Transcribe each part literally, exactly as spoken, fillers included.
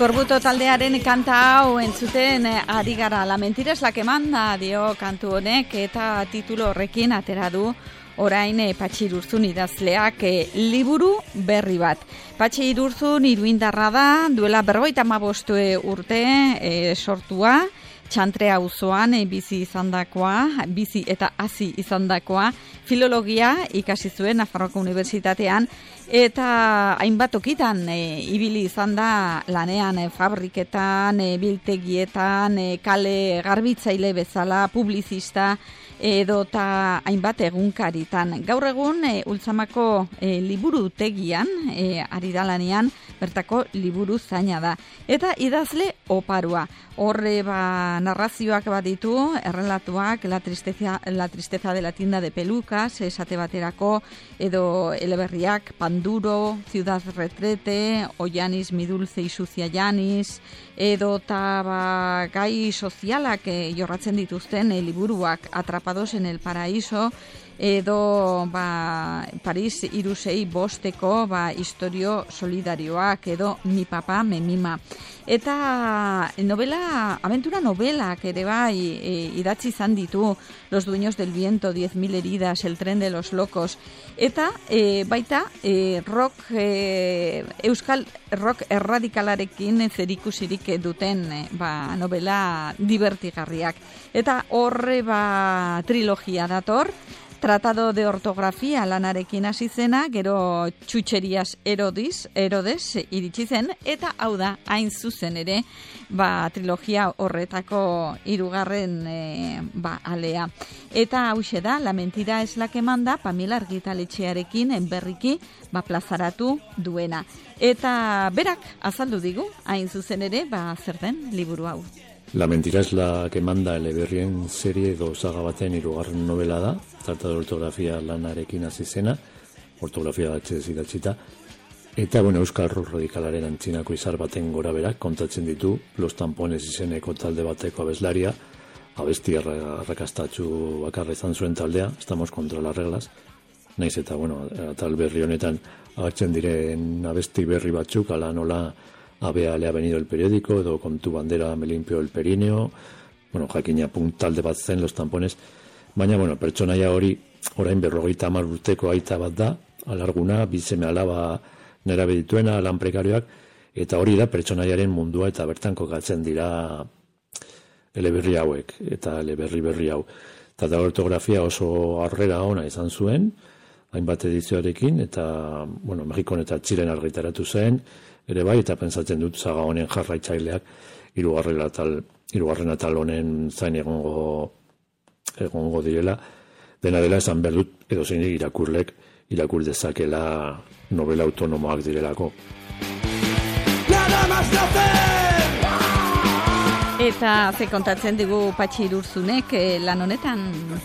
Eskorbuto taldearen kanta hau entzuten ari gara. La mentira es la que manda dio kantu honek eta titulo horrekin atera du orain e, Patxi Irurzun idazleak e, liburu berri bat. Patxi Irurzun iruindarra da, duela berrogeita hamabost urte e, sortua, Txantre auzoan e, bizi izandakoa, bizi eta hasi izandakoa, filologia ikasi zuen Nafarroako Unibertsitatean, eta hainbat tokitan e, ibili izan da lanean e, fabriketan, e, biltegietan, e, kale garbitzaile bezala, publizista, edota hainbat egunkaritan. Gaur egun e, Ultzamako e, liburutegian e, ari da lanean, bertako liburu zaina da. Eta idazle oparua. Horre ba narrazioak bat ditu, errelatuak, la tristeza, la tristeza de la tienda de pelucas, esate baterako, edo eleberriak, Panduro, Ciudad Retrete, Ollanis, mi dulce y sucia Llanis, edo ta ba, gai sozialak e, jorratzen dituzten e, liburuak, Atrapados en el Paraíso, edo ba, Paris irusei bosteko ba, historio solidarioak, edo Mi papá me mima. Eta novela, aventura novelak ere bai e, idatzi izan ditu, Los dueños del viento, diez mil heridas, El tren de los locos, eta e, baita e, rock, e, euskal rock erradikalarekin zerikusirik duten e, ba, novela divertigarriak. Eta horre ba, trilogia dator, Tratado de ortografia lanarekin hasi zena, gero Txutxerias Herodes, Herodes iritsi zen, eta hau da, hain zuzen ere, ba, trilogia horretako hirugarren e, ba, alea. Eta hauxe da, La mentira es la que manda, Pamela argitaletxearekin berriki ba, plazaratu duena. Eta berak azaldu digu, hain zuzen ere, ba, zer den liburu hau. La mentira es la que manda eleberrien serie edo saga baten hirugarren novela da, Tratado de ortografia lanarekin hasi zena, ortografia batxez idatzita, eta bueno, euskal rock radikalaren antzinako izar baten gora berak kontatzen ditu Los Tampones izeneko talde bateko abeslaria, abesti arrakastatxu bakarra izan zuen taldea, estamos contra las reglas, naiz eta bueno, tal berri honetan agertzen diren abesti berri batzuk, ala nola Abea le ha venido el periódico, edo con tu bandera me limpio el perineo, bueno, jakina punt talde bat zen Los Tampones, baina, bueno, pertsonaia hori, orain berrogeita hamar urteko aita bat da, alarguna, bizeme alaba nerabe dituena, lan prekarioak, eta hori da pertsonaiaren mundua, eta bertan kokatzen dira eleberri hauek, eta eleberri berri hau. Eta da ortografia oso harrera ona izan zuen, hainbat edizioarekin, eta, bueno, Mexikon eta Txilen argitaratu zen, ere bai, eta pentsatzen dut saga honen jarraitzaileak hirugarren atal, hirugarren atal honen zain egongo egongo direla, dena dela esan behar dut edo zein irakurlek irakur dezakela novela autonomoak direlako. Eta ze kontatzen digu Patxi Irurzunek eh, lan honetan?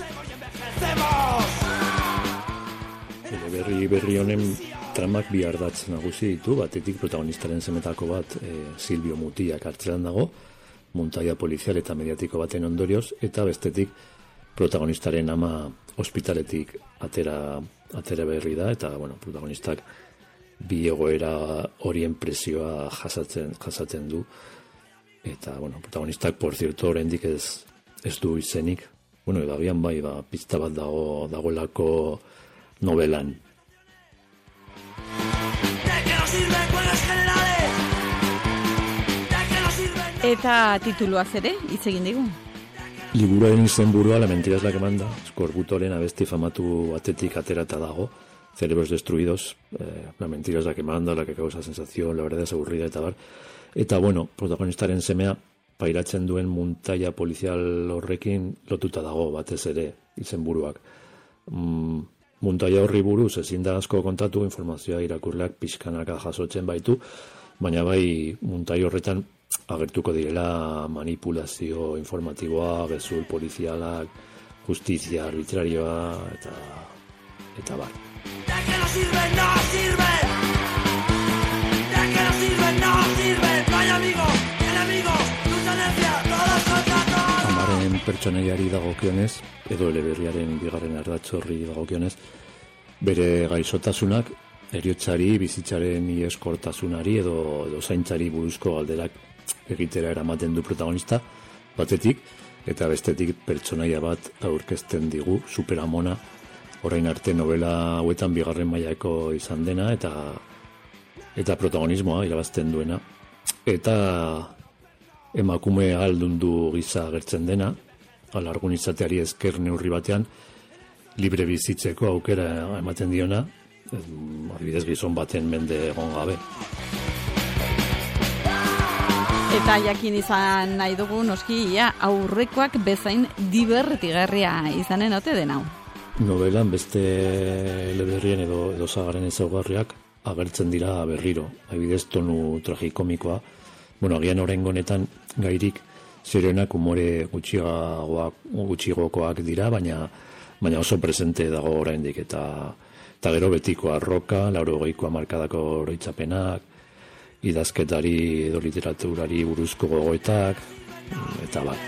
Berri berri honen tramak bi ardatz nagusi ditu, batetik protagonistaren semetako bat e, Silvio Mutiak hartzelan dago, muntaia polizial eta mediatiko baten ondorioz, eta bestetik protagonistaren ama ospitaletik atera, atera berri da, eta bueno, protagonistak bi egoera horien presioa jasatzen, jasatzen du, eta bueno, protagonistak, por cierto, oraindik ez, ez du izenik, bueno, edo agian bai, ba, pizta bat dago, dagoelako novelan. Eta tituluaz ere, hitz egin digu. Liburuaren izenburua La mentira es la que manda, Eskorbutoren abesti famatu batetik aterata dago, Cerebros destruidos, eh, La mentira es la que manda, la que causa sensación, la verdad es aburrida, eta bar. Eta bueno, protagonistaren semea pairatzen duen muntaia polizial horrekin lotuta dago batez ere izenburuak. Mm, muntaia horri buruz ezin da asko kontatu, informazioa irakurleak pixkanaka jasotzen baitu, baina bai muntaia horretan agertuko direla manipulazio informatiboa, gezur polizialak, justizia arbitrarioa, eta eta bar. Ya que no sirve, no sirve. Ya que no sirve, no sirve. No hay amigos, enemigos, lucha necia, todos contra todos. Amaren pertsonaiari dagokionez, edo eleberriaren bigarren ardatz horri dagokionez, bere gaixotasunak eriotzari, bizitzaren ieskortasunari edo, edo zaintzari buruzko galderak egitera eramaten du protagonista, batetik, eta bestetik pertsonaia bat aurkezten digu, superamona, orain arte novela hauetan bigarren mailako izan dena, eta eta protagonismoa irabazten duena. Eta emakume ahaldundu gisa agertzen dena, alargun izateari esker neurri batean, libre bizitzeko aukera ematen diona, adibidez gizon baten mende egon gabe. Eta jakin izan nahi dugu noski ia aurrekoak bezain dibertigarria izanen ote den hau. Novelan beste eleberrien edo, edo zagaren ezaugarriak agertzen dira berriro. Adibidez tonu tragikomikoa. Bueno, agian oraingo honetan gairik zerionak umore gutxiagoak, gutxiagokoak dira, baina baina oso presente dago oraindik eta eta gero betiko arroka, laurogeiko hamarkadako oroitzapenak, idazketari edo literaturari buruzko gogoetak, eta bat.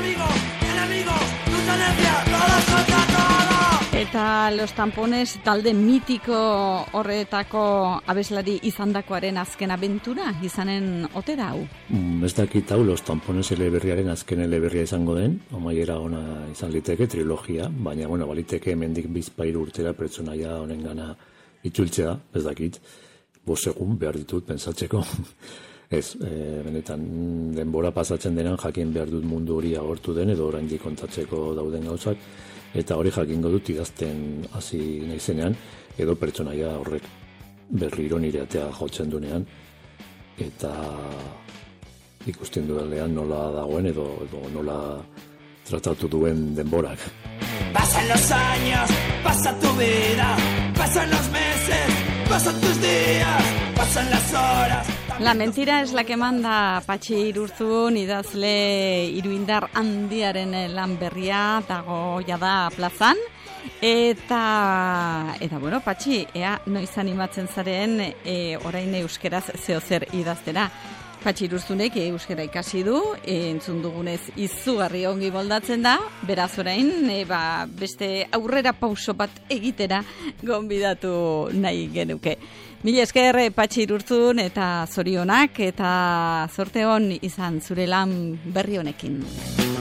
Eta Los Tampones talde mitiko horretako abeslari izandakoaren azken abentura izanen ote da hau? Mm, ez dakit hau Los Tampones eleberriaren azken eleberria izango den, amaiera ona izan liteke trilogia, baina bueno, baliteke hemendik bizpahiru urtera pertsonaia honengana itzultzea, ez dakit, bost egun behar ditut pentsatzeko. Ez, e, benetan denbora pasatzen denan jakin behar dut mundu hori agortu den edo oraindik kontatzeko dauden gauzak, eta hori jakingo dut idazten hasi naizenean edo pertsonaia horrek berriro nire atea jotzen dunean eta ikusten duelean nola dagoen edo, edo nola tratatu duen denborak. Pasan los años, pasa tu vida, pasan los meses, pasan tus días, pasan las horas. La mentira es la que manda. Patxi Irurzun idazle iruindar handiaren lan berria dago jada plazan. Eta, eta bueno, Patxi, ea noiz animatzen zaren e, orain euskeraz zeo zer idaztera. Patxi Irurzunek euskera ikasi du, e, entzun dugunez izugarri ongi moldatzen da, beraz orain e, ba, beste aurrera pauso bat egitera gonbidatu nahi genuke. Mila esker Patxi Irurzun eta zorionak eta zorte hon izan zure lan berri honekin.